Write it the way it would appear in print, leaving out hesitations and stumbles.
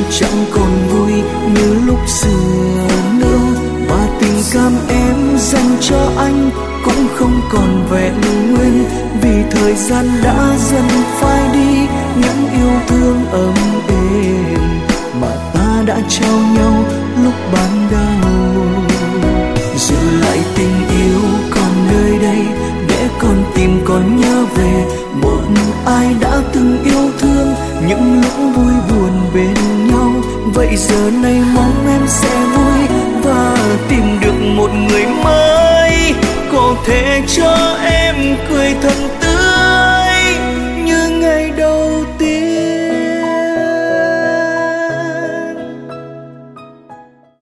chẳng còn vui như lúc xưa nữa, và tình cảm em dành cho anh cũng không còn vẹn nguyên, vì thời gian đã dần phai đi những yêu thương ấm êm mà ta đã trao nhau lúc ban đầu. Giữ lại tình yêu còn nơi đây để con tìm còn nhớ về một ai đã từng yêu thương những lúc vui buồn bên nhau. Vậy giờ này mong